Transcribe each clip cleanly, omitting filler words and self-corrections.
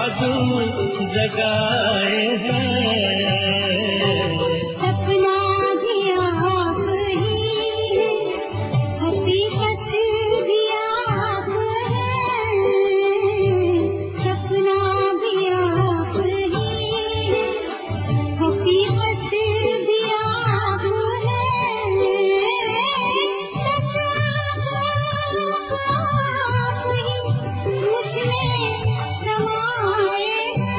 जगाए हैं। सपना भी आप ही, हकीकत भी आप हैं। सपना भी आप ही, हकीकत भी आप हैं। आप ही मुझमें समाए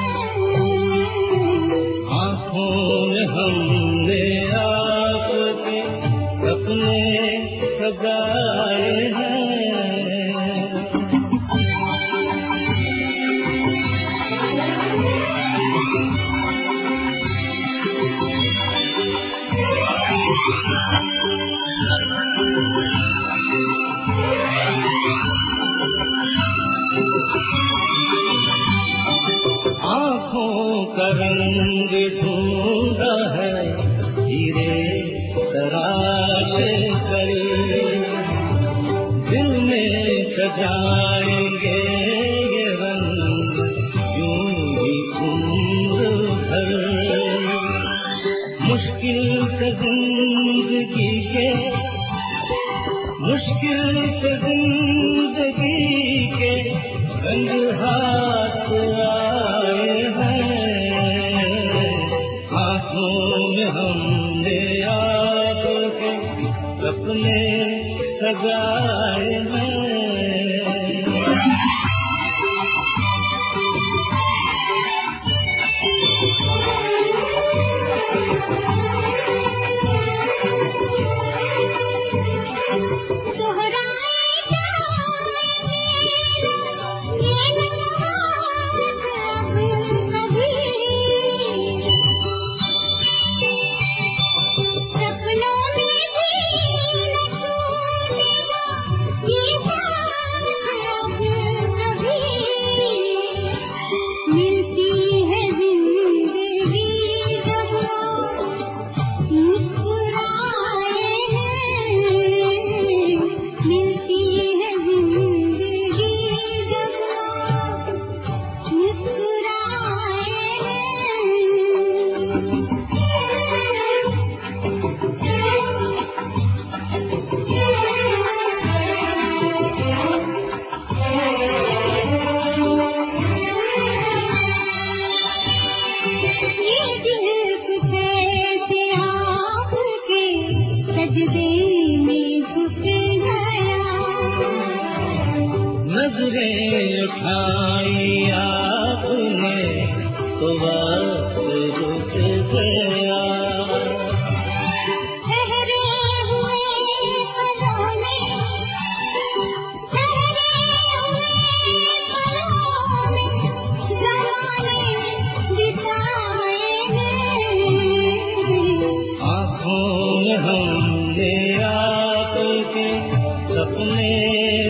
आँखों में हमने आपके सपने सजाए हैं। आँखों का रंग ढूंढा है हीरे तराश कर, दिल में सजाएंगे ये रंग यूं ही उम्र भर। मुश्किल से जिंदगी के रंग हाथ आए हैं। आँखों में हमने आपके सपने सजाए हैं। नजरें उठाई आपने तो वक्त रुक गया। ठहरे हुए पलों में ज़माने बिताए हैं। आँखों में हमने आपके सपने